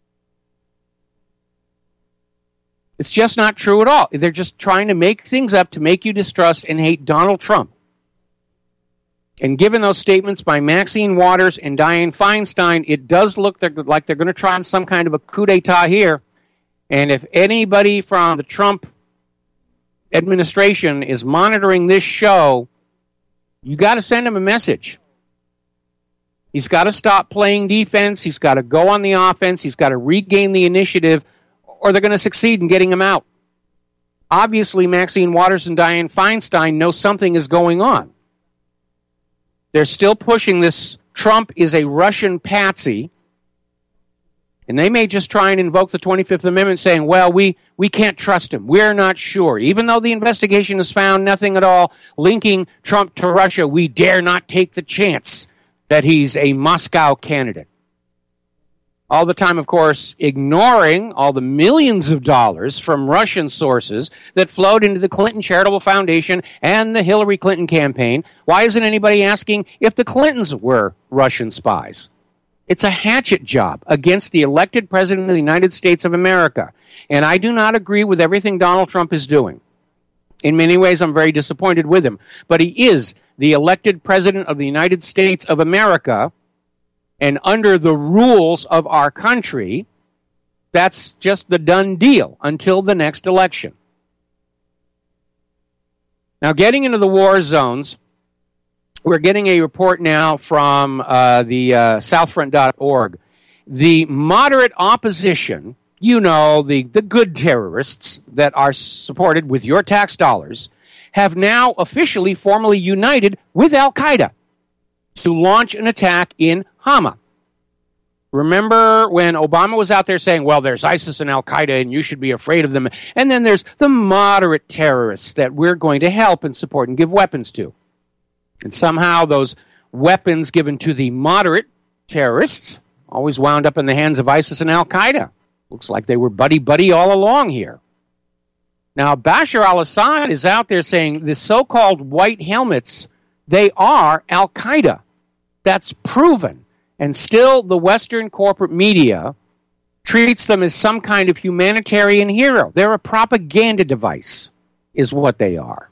It's just not true at all. They're just trying to make things up to make you distrust and hate Donald Trump. And given those statements by Maxine Waters and Dianne Feinstein, it does look like they're going to try on some kind of a coup d'etat here. And if anybody from the Trump administration is monitoring this show, you got to send him a message. He's got to stop playing defense. He's got to go on the offense. He's got to regain the initiative, or they're going to succeed in getting him out. Obviously, Maxine Waters and Dianne Feinstein know something is going on. They're still pushing this Trump is a Russian patsy, and they may just try and invoke the twenty-fifth Amendment saying, well, we, we can't trust him. We're not sure. Even though the investigation has found nothing at all linking Trump to Russia, we dare not take the chance that he's a Moscow candidate. All the time, of course, ignoring all the millions of dollars from Russian sources that flowed into the Clinton Charitable Foundation and the Hillary Clinton campaign. Why isn't anybody asking if the Clintons were Russian spies? It's a hatchet job against the elected president of the United States of America. And I do not agree with everything Donald Trump is doing. In many ways, I'm very disappointed with him. But he is the elected president of the United States of America. And under the rules of our country, that's just the done deal until the next election. Now, getting into the war zones, we're getting a report now from uh, the uh, southfront dot org. The moderate opposition, you know, the, the good terrorists that are supported with your tax dollars, have now officially formally united with Al-Qaeda to launch an attack in Hama. Remember when Obama was out there saying, well, there's ISIS and Al-Qaeda and you should be afraid of them. And then there's the moderate terrorists that we're going to help and support and give weapons to. And somehow those weapons given to the moderate terrorists always wound up in the hands of ISIS and Al-Qaeda. Looks like they were buddy-buddy all along here. Now, Bashar al-Assad is out there saying the so-called white helmets, they are Al-Qaeda. That's proven. And still the Western corporate media treats them as some kind of humanitarian hero. They're a propaganda device, is what they are.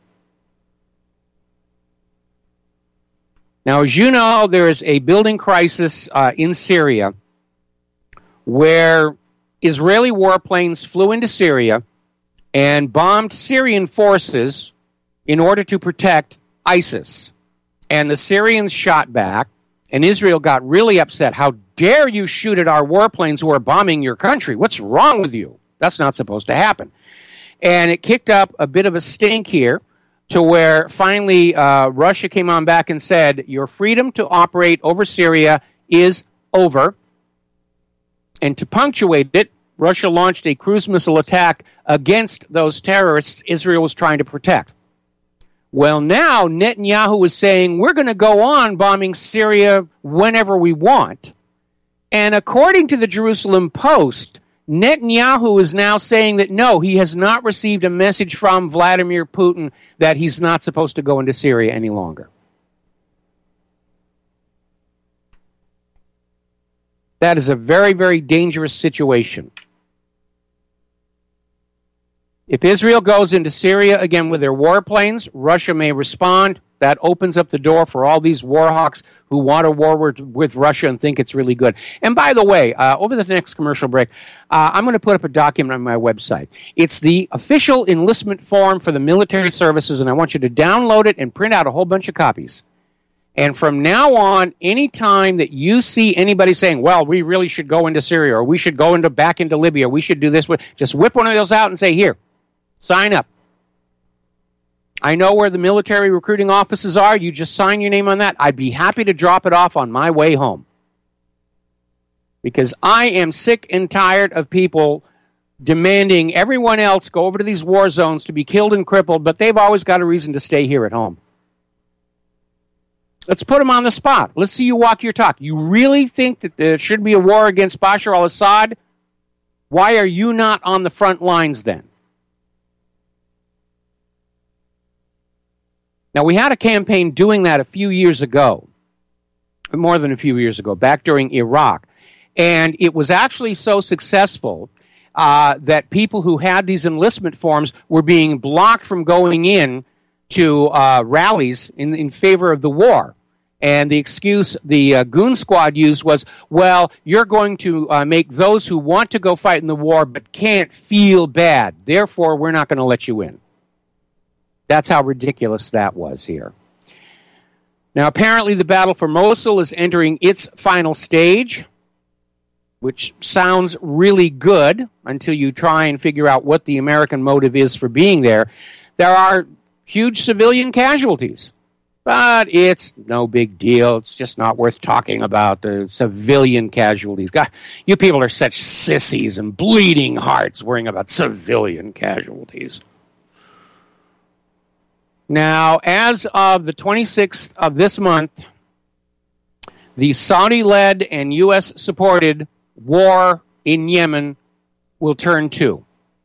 Now, as you know, there is a building crisis uh, in Syria where Israeli warplanes flew into Syria and bombed Syrian forces in order to protect ISIS. And the Syrians shot back, and Israel got really upset. How dare you shoot at our warplanes who are bombing your country? What's wrong with you? That's not supposed to happen. And it kicked up a bit of a stink here to where finally uh, Russia came on back and said, your freedom to operate over Syria is over. And to punctuate it, Russia launched a cruise missile attack against those terrorists Israel was trying to protect. Well, now Netanyahu is saying we're going to go on bombing Syria whenever we want. And according to the Jerusalem Post, Netanyahu is now saying that no, he has not received a message from Vladimir Putin that he's not supposed to go into Syria any longer. That is a very, very dangerous situation. If Israel goes into Syria again with their warplanes, Russia may respond. That opens up the door for all these war hawks who want a war with, with Russia and think it's really good. And by the way, uh, over the next commercial break, uh, I'm going to put up a document on my website. It's the official enlistment form for the military services, and I want you to download it and print out a whole bunch of copies. And from now on, any time that you see anybody saying, well, we really should go into Syria, or we should go into back into Libya, we should do this, just whip one of those out and say, here, sign up. I know where the military recruiting offices are. You just sign your name on that. I'd be happy to drop it off on my way home. Because I am sick and tired of people demanding everyone else go over to these war zones to be killed and crippled, but they've always got a reason to stay here at home. Let's put them on the spot. Let's see you walk your talk. You really think that there should be a war against Bashar al-Assad? Why are you not on the front lines then? Now, we had a campaign doing that a few years ago, more than a few years ago, back during Iraq. And it was actually so successful uh, that people who had these enlistment forms were being blocked from going in to uh, rallies in, in favor of the war. And the excuse the uh, Goon Squad used was, well, you're going to uh, make those who want to go fight in the war but can't feel bad. Therefore, we're not going to let you in. That's how ridiculous that was here. Now, apparently the battle for Mosul is entering its final stage, which sounds really good until you try and figure out what the American motive is for being there. There are huge civilian casualties, but it's no big deal. It's just not worth talking about the civilian casualties. God, you people are such sissies and bleeding hearts worrying about civilian casualties. Now, as of the twenty-sixth of this month, the Saudi-led and U S-supported war in Yemen will turn two.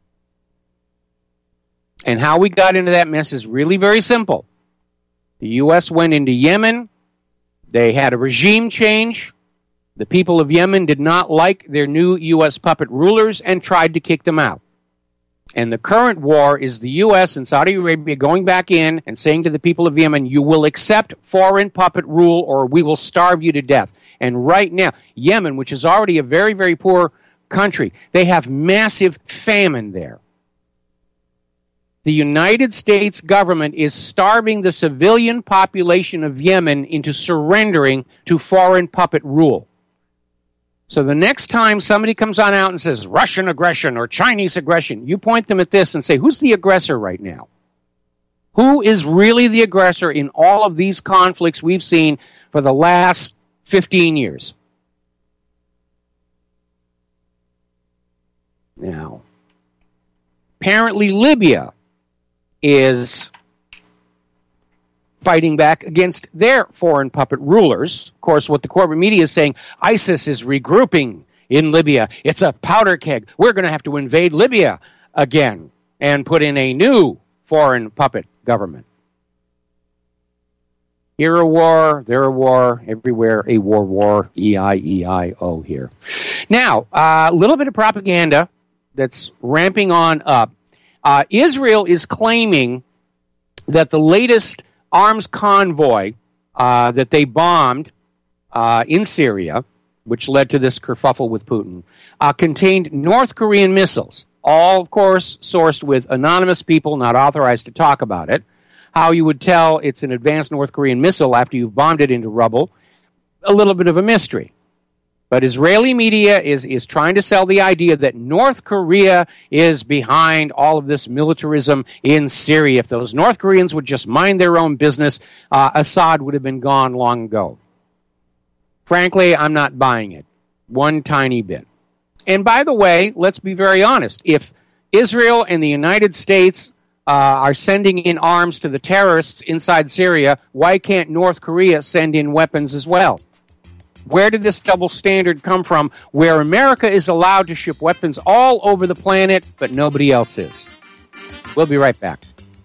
And how we got into that mess is really very simple. The U S went into Yemen. They had a regime change. The people of Yemen did not like their new U S puppet rulers and tried to kick them out. And the current war is the U S and Saudi Arabia going back in and saying to the people of Yemen, you will accept foreign puppet rule or we will starve you to death. And right now, Yemen, which is already a very, very poor country, they have massive famine there. The United States government is starving the civilian population of Yemen into surrendering to foreign puppet rule. So the next time somebody comes on out and says Russian aggression or Chinese aggression, you point them at this and say, who's the aggressor right now? Who is really the aggressor in all of these conflicts we've seen for the last fifteen years? Now, apparently Libya is fighting back against their foreign puppet rulers. Of course, what the corporate media is saying, ISIS is regrouping in Libya. It's a powder keg. We're going to have to invade Libya again and put in a new foreign puppet government. Here a war, there a war, everywhere a war, war, E I E I O here. Now, a uh, little bit of propaganda that's ramping on up. Uh, Israel is claiming that the latest arms convoy uh, that they bombed uh, in Syria, which led to this kerfuffle with Putin, uh, contained North Korean missiles, all, of course, sourced with anonymous people not authorized to talk about it. How you would tell it's an advanced North Korean missile after you've bombed it into rubble, a little bit of a mystery. But Israeli media is, is trying to sell the idea that North Korea is behind all of this militarism in Syria. If those North Koreans would just mind their own business, uh, Assad would have been gone long ago. Frankly, I'm not buying it. One tiny bit. And by the way, let's be very honest. If Israel and the United States uh, are sending in arms to the terrorists inside Syria, why can't North Korea send in weapons as well? Where did this double standard come from, where America is allowed to ship weapons all over the planet, but nobody else is? We'll be right back.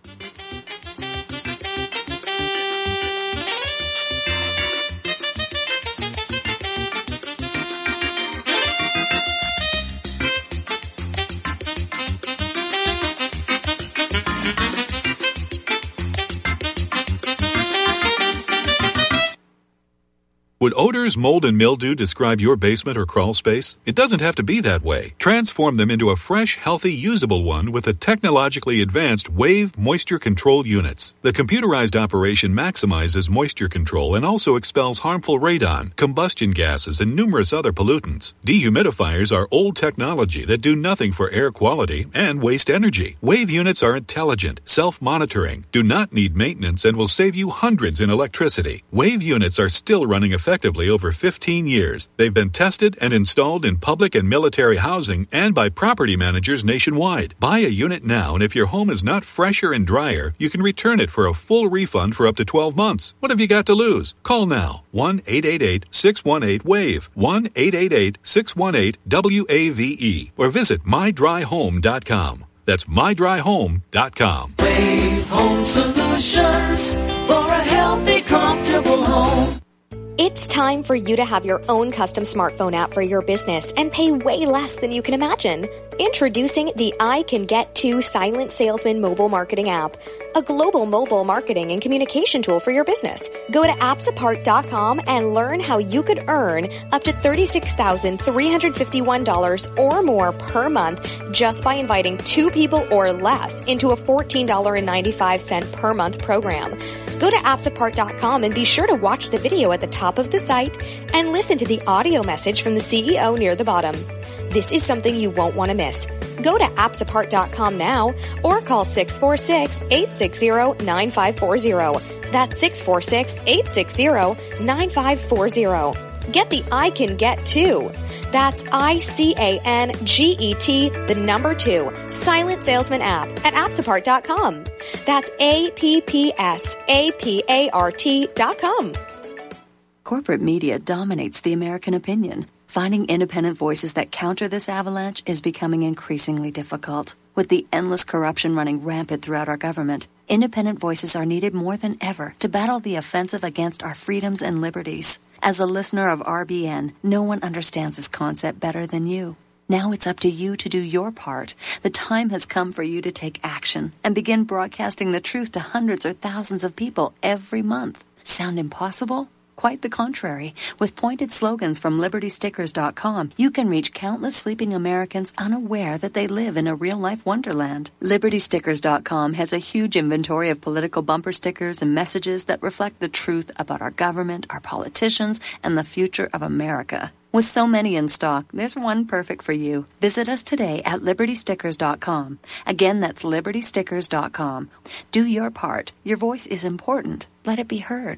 Would odors, mold, and mildew describe your basement or crawl space? It doesn't have to be that way. Transform them into a fresh, healthy, usable one with the technologically advanced Wave Moisture Control Units. The computerized operation maximizes moisture control and also expels harmful radon, combustion gases, and numerous other pollutants. Dehumidifiers are old technology that do nothing for air quality and waste energy. Wave units are intelligent, self-monitoring, do not need maintenance, and will save you hundreds in electricity. Wave units are still running effectively over fifteen years. They've been tested and installed in public and military housing and by property managers nationwide. Buy a unit now, and if your home is not fresher and drier, you can return it for a full refund for up to twelve months. What have you got to lose? Call now. one eight eight eight, six one eight, WAVE. one eight eight eight, six one eight, W A V E. Or visit my dry home dot com. That's my dry home dot com. Wave Home Solutions for a healthy, comfortable home. It's time for you to have your own custom smartphone app for your business and pay way less than you can imagine. Introducing the I Can Get To Silent Salesman mobile marketing app, a global mobile marketing and communication tool for your business. Go to apps apart dot com and learn how you could earn up to thirty-six thousand three hundred fifty-one dollars or more per month just by inviting two people or less into a fourteen dollars and ninety-five cents per month program. Go to apps apart dot com and be sure to watch the video at the top of the site and listen to the audio message from the C E O near the bottom. This is something you won't want to miss. Go to apps apart dot com now or call six four six, eight six zero, nine five four zero. That's six four six, eight six zero, nine five four zero. Get the I Can Get To. That's I C A N G E T, the number two, Silent Salesman app at apps apart dot com. That's A P P S A P A R T dot com. Corporate media dominates the American opinion. Finding independent voices that counter this avalanche is becoming increasingly difficult. With the endless corruption running rampant throughout our government, independent voices are needed more than ever to battle the offensive against our freedoms and liberties. As a listener of R B N, no one understands this concept better than you. Now it's up to you to do your part. The time has come for you to take action and begin broadcasting the truth to hundreds or thousands of people every month. Sound impossible? Quite the contrary. With pointed slogans from liberty stickers dot com, you can reach countless sleeping Americans unaware that they live in a real-life wonderland. liberty stickers dot com has a huge inventory of political bumper stickers and messages that reflect the truth about our government, our politicians, and the future of America. With so many in stock, there's one perfect for you. Visit us today at liberty stickers dot com. Again, that's liberty stickers dot com. Do your part. Your voice is important. Let it be heard.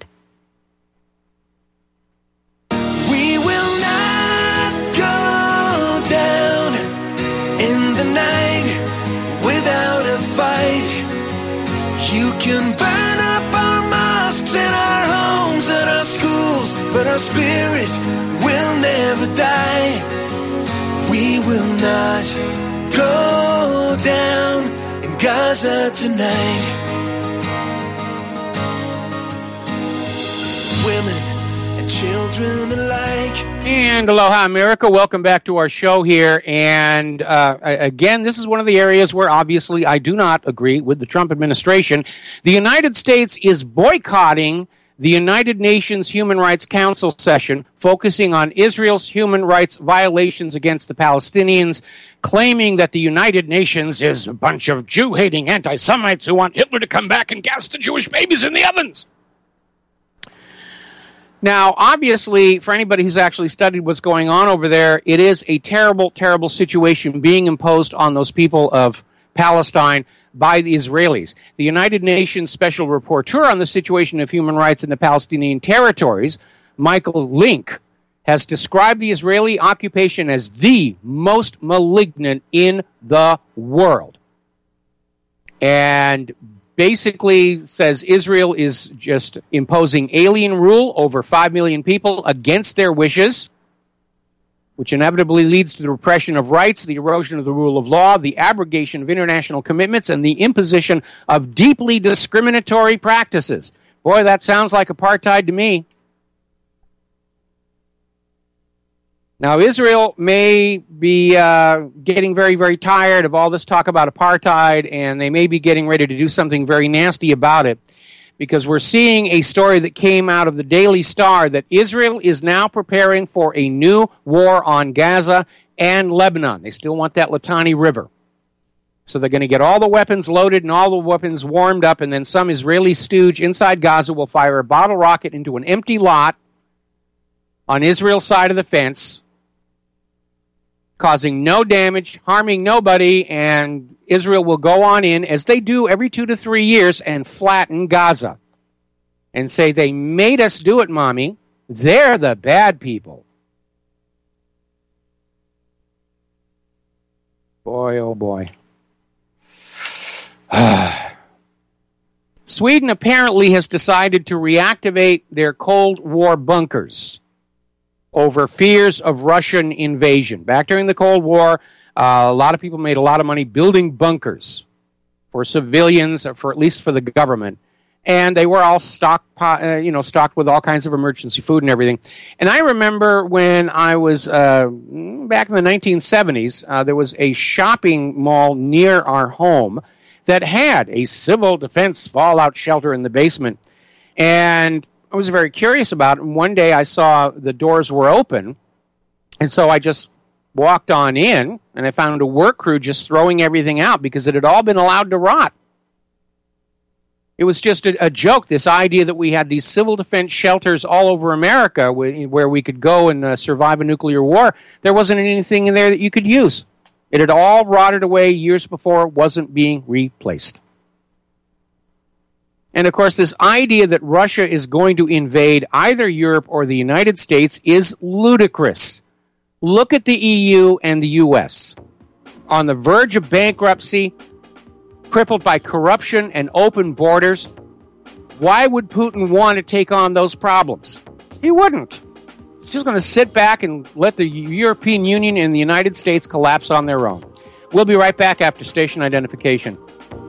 We will not go down in the night without a fight. You can burn up our mosques and our homes and our schools, but our spirit will never die. We will not go down in Gaza tonight. women and children alike. And aloha, America. Welcome back to our show here. And uh, again, this is one of the areas where obviously I do not agree with the Trump administration. The United States is boycotting the United Nations Human Rights Council session, focusing on Israel's human rights violations against the Palestinians, claiming that the United Nations is a bunch of Jew-hating anti-Semites who want Hitler to come back and gas the Jewish babies in the ovens. Now, obviously, for anybody who's actually studied what's going on over there, it is a terrible, terrible situation being imposed on those people of Palestine by the Israelis. The United Nations Special Rapporteur on the situation of human rights in the Palestinian territories, Michael Link, has described the Israeli occupation as the most malignant in the world. And basically says Israel is just imposing alien rule over five million people against their wishes, which inevitably leads to the repression of rights, the erosion of the rule of law, the abrogation of international commitments, and the imposition of deeply discriminatory practices. Boy, that sounds like apartheid to me. Now, Israel may be uh, getting very, very tired of all this talk about apartheid, and they may be getting ready to do something very nasty about it, because we're seeing a story that came out of the Daily Star that Israel is now preparing for a new war on Gaza and Lebanon. They still want that Litani River. So they're going to get all the weapons loaded and all the weapons warmed up, and then some Israeli stooge inside Gaza will fire a bottle rocket into an empty lot on Israel's side of the fence, causing no damage, harming nobody, and Israel will go on in, as they do every two to three years, and flatten Gaza and say, they made us do it, Mommy. They're the bad people. Boy, oh boy. Sweden apparently has decided to reactivate their Cold War bunkers over fears of Russian invasion. Back during the Cold War, uh, a lot of people made a lot of money building bunkers for civilians, or for at least for the government, and they were all stocked, uh, you know, stocked with all kinds of emergency food and everything. And I remember when I was uh, back in the nineteen seventies, uh, there was a shopping mall near our home that had a civil defense fallout shelter in the basement, and I was very curious about it, and one day I saw the doors were open, and so I just walked on in, and I found a work crew just throwing everything out because it had all been allowed to rot. It was just a, a joke, this idea that we had these civil defense shelters all over America wh- where we could go and uh, survive a nuclear war. There wasn't anything in there that you could use. It had all rotted away years before it wasn't being replaced. And, of course, this idea that Russia is going to invade either Europe or the United States is ludicrous. Look at the E U and the U S. On the verge of bankruptcy, crippled by corruption and open borders, why would Putin want to take on those problems? He wouldn't. He's just going to sit back and let the European Union and the United States collapse on their own. We'll be right back after station identification.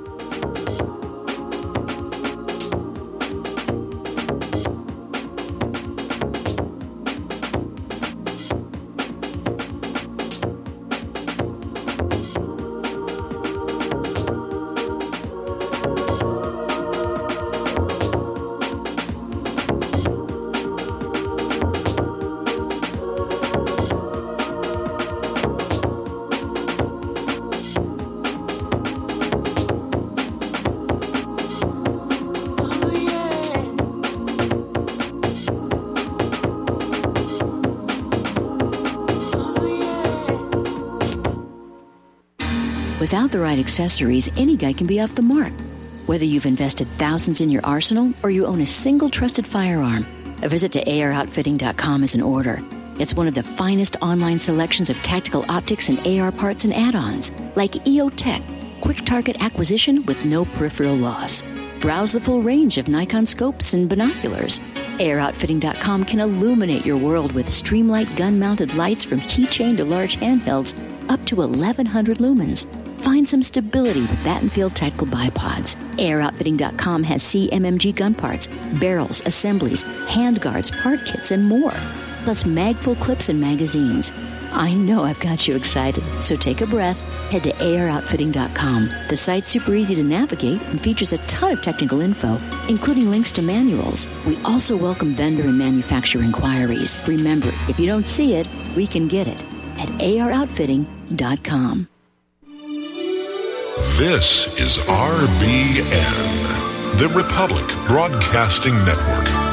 Without the right accessories, any guy can be off the mark. Whether you've invested thousands in your arsenal or you own a single trusted firearm, a visit to A R outfitting dot com is in order. It's one of the finest online selections of tactical optics and A R parts and add-ons, like E O Tech, quick target acquisition with no peripheral loss. Browse the full range of Nikon scopes and binoculars. A R outfitting dot com can illuminate your world with Streamlight gun-mounted lights from keychain to large handhelds up to eleven hundred lumens. Find find some stability with Battenfield Tactical Bipods. A R Outfitting dot com has C M M G gun parts, barrels, assemblies, handguards, part kits, and more. Plus magful clips and magazines. I know I've got you excited, so take a breath. Head to A R Outfitting dot com. The site's super easy to navigate and features a ton of technical info, including links to manuals. We also welcome vendor and manufacturer inquiries. Remember, if you don't see it, we can get it at A R Outfitting dot com. This is R B N, the Republic Broadcasting Network.